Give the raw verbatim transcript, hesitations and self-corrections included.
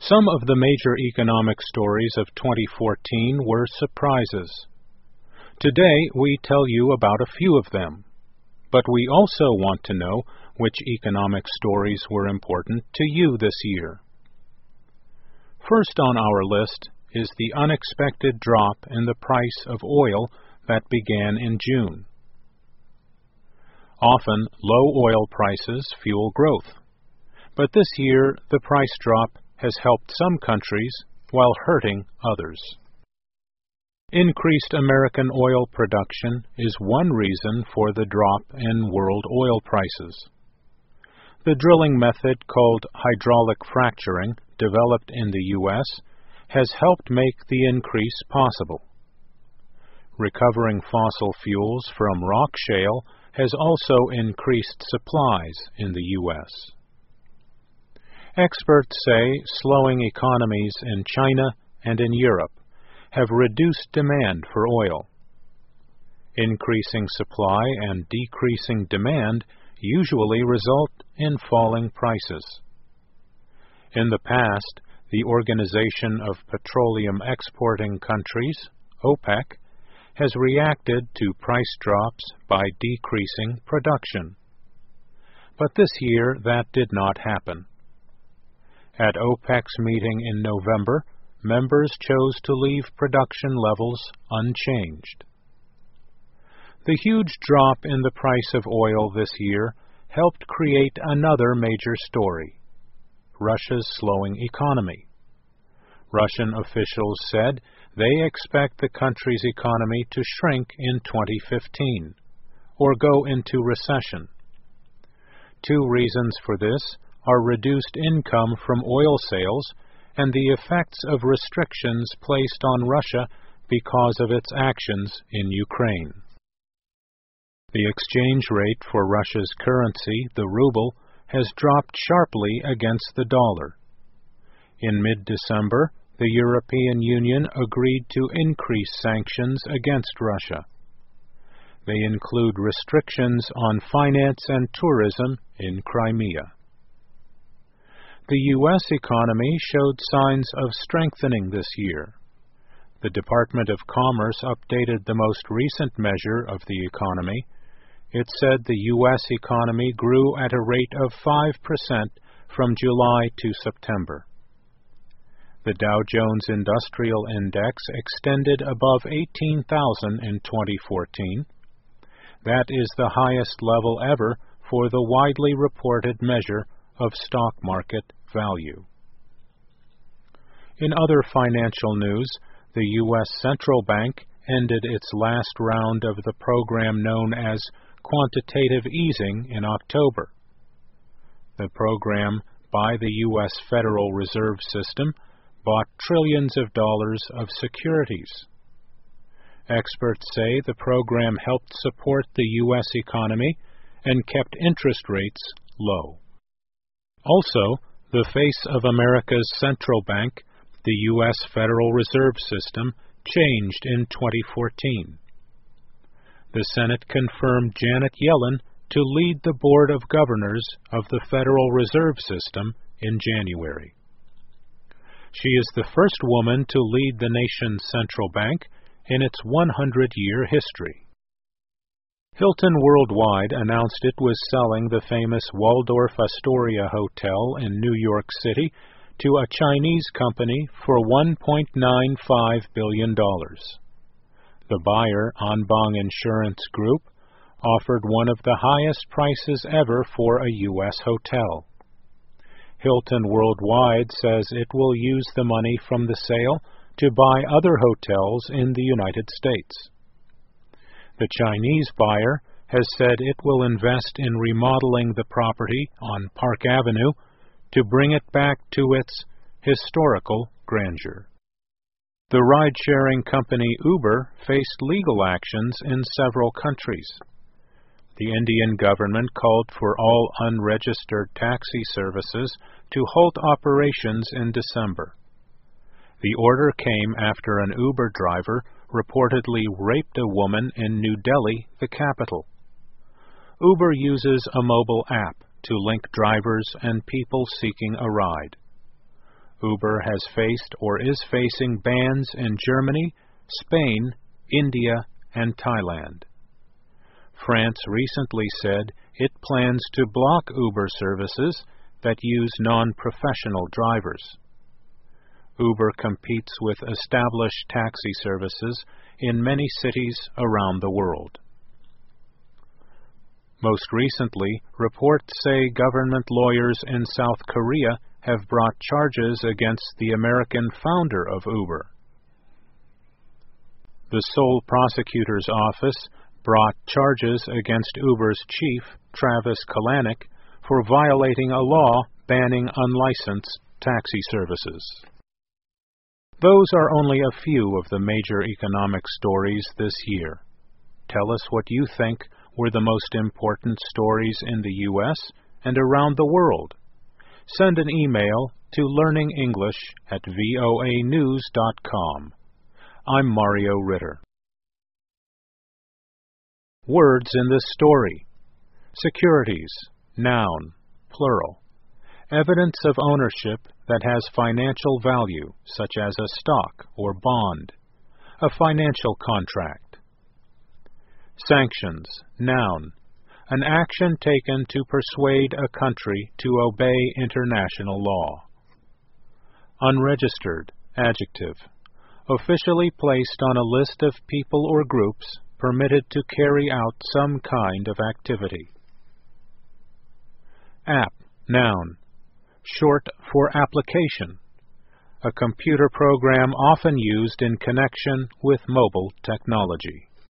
Some of the major economic stories of twenty fourteen were surprises. Today we tell you about a few of them, but we also want to know which economic stories were important to you this year. First on our list is the unexpected drop in the price of oil that began in June. Often, low oil prices fuel growth, but this year the price drop has helped some countries while hurting others. Increased American oil production is one reason for the drop in world oil prices. The drilling method called hydraulic fracturing, developed in the U S, has helped make the increase possible. Recovering fossil fuels from rock shale has also increased supplies in the U S. Experts say slowing economies in China and in Europe have reduced demand for oil. Increasing supply and decreasing demand usually result in falling prices. In the past, the Organization of Petroleum Exporting Countries, OPEC, has reacted to price drops by decreasing production. But this year that did not happen. At OPEC's meeting in November, members chose to leave production levels unchanged. The huge drop in the price of oil this year helped create another major story: Russia's slowing economy. Russian officials said they expect the country's economy to shrink in twenty fifteen, or go into recession. Two reasons for this are reduced income from oil sales and the effects of restrictions placed on Russia because of its actions in Ukraine. The exchange rate for Russia's currency, the ruble, has dropped sharply against the dollar. In mid-December, the European Union agreed to increase sanctions against Russia. They include restrictions on finance and tourism in Crimea. The U S economy showed signs of strengthening this year. The Department of Commerce updated the most recent measure of the economy. It said the U S economy grew at a rate of five percent from July to September. The Dow Jones Industrial Index extended above eighteen thousand in twenty fourteen. That is the highest level ever for the widely reported measure of stock market value. In other financial news, the U S Central Bank ended its last round of the program known as quantitative easing in October. The program by the U S Federal Reserve System bought trillions of dollars of securities. Experts say the program helped support the U S economy and kept interest rates low. Also, the face of America's central bank, the U S Federal Reserve System, changed in twenty fourteen. The Senate confirmed Janet Yellen to lead the Board of Governors of the Federal Reserve System in January. She is the first woman to lead the nation's central bank in its one hundred year history. Hilton Worldwide announced it was selling the famous Waldorf Astoria Hotel in New York City to a Chinese company for one point nine five billion dollars. The buyer, Anbang Insurance Group, offered one of the highest prices ever for a U S hotel. Hilton Worldwide says it will use the money from the sale to buy other hotels in the United States. The Chinese buyer has said it will invest in remodeling the property on Park Avenue to bring it back to its historical grandeur. The ride-sharing company Uber faced legal actions in several countries. The Indian government called for all unregistered taxi services to halt operations in December. The order came after an Uber driver reportedly raped a woman in New Delhi, the capital. Uber uses a mobile app to link drivers and people seeking a ride. Uber has faced or is facing bans in Germany, Spain, India, and Thailand. France recently said it plans to block Uber services that use non-professional drivers. Uber competes with established taxi services in many cities around the world. Most recently, reports say government lawyers in South Korea have brought charges against the American founder of Uber. The Seoul prosecutor's office brought charges against Uber's chief, Travis Kalanick, for violating a law banning unlicensed taxi services. Those are only a few of the major economic stories this year. Tell us what you think were the most important stories in the U S and around the world. Send an email to learningenglish at voa news dot com. I'm Mario Ritter. Words in this story: securities, noun, plural. Evidence of ownership that has financial value, such as a stock or bond. A financial contract. Sanctions, noun. An action taken to persuade a country to obey international law. Unregistered, adjective. Officially placed on a list of people or groups permitted to carry out some kind of activity. App, noun. Short for application. A computer program often used in connection with mobile technology.